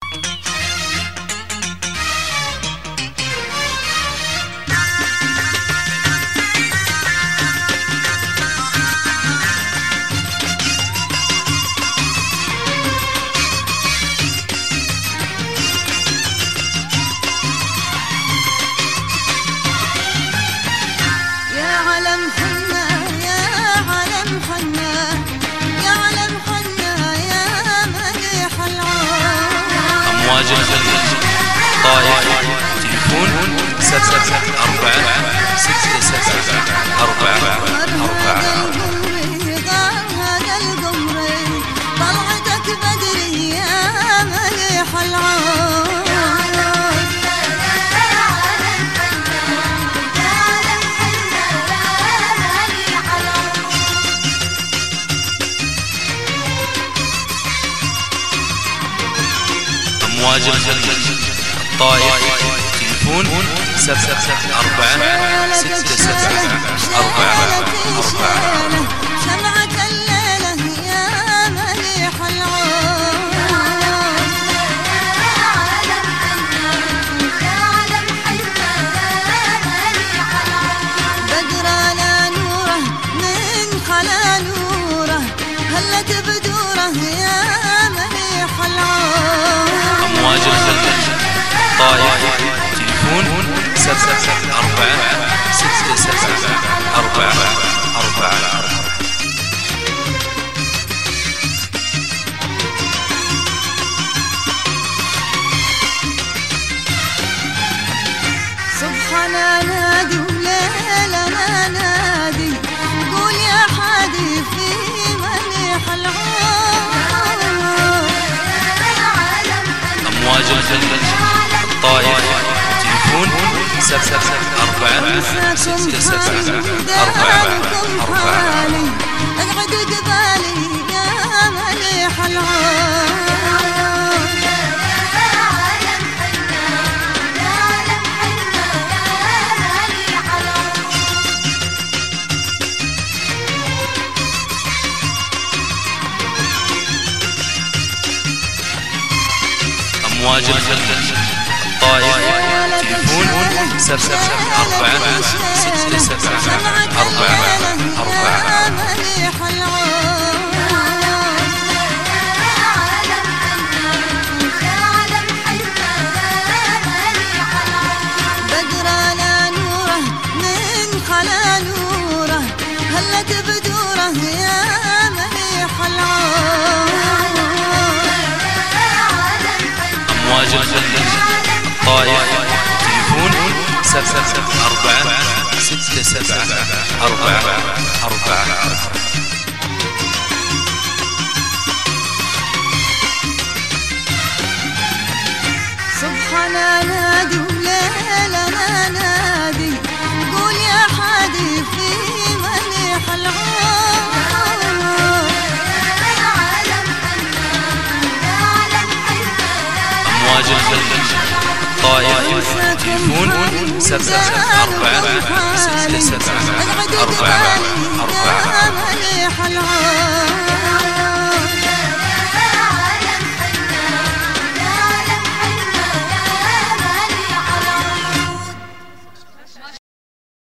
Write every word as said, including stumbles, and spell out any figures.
أمواج الخليج طائف تليفون سبعة أربعة ستة سبعة أربعة أربعة. طلعتك بدري يا مليح العون أمواج الخليج الطائف تليفون سبعة أربعة ستة سبعة أربعة أربعة. شمعة الليلة يا مليح العون بدر على نوره من خلا نوره هلت بدوره يا مليح العون. أمواج الخليج طائف تليفون سبعة أربعة ستة سبعة أربعة أربعة. صبحنا نادي وليلنا نادي قول يا حادي في مليح العون. أمواج الخليج الطائف تليفون سبعة أربعة ستة سبعة أربعة أربعة. اقعد قبالي يا مليح العون أمواج الخليج الطائف تليفون سبعة أربعة ستة سبعة أربعة أربعة. مليح العون بدر على نوره من خلا نوره هلت بدوره يا مليح العون. أمواج الخليج الطائف تليفون سبعة أربعة ستة سبعة أربعة أربعة. صبحنا نادي وليلنا نادي قول يا حادي في مليح العون. أمواج الخليج الطائف تليفون سبعة أربعة ستة سبعة أربعة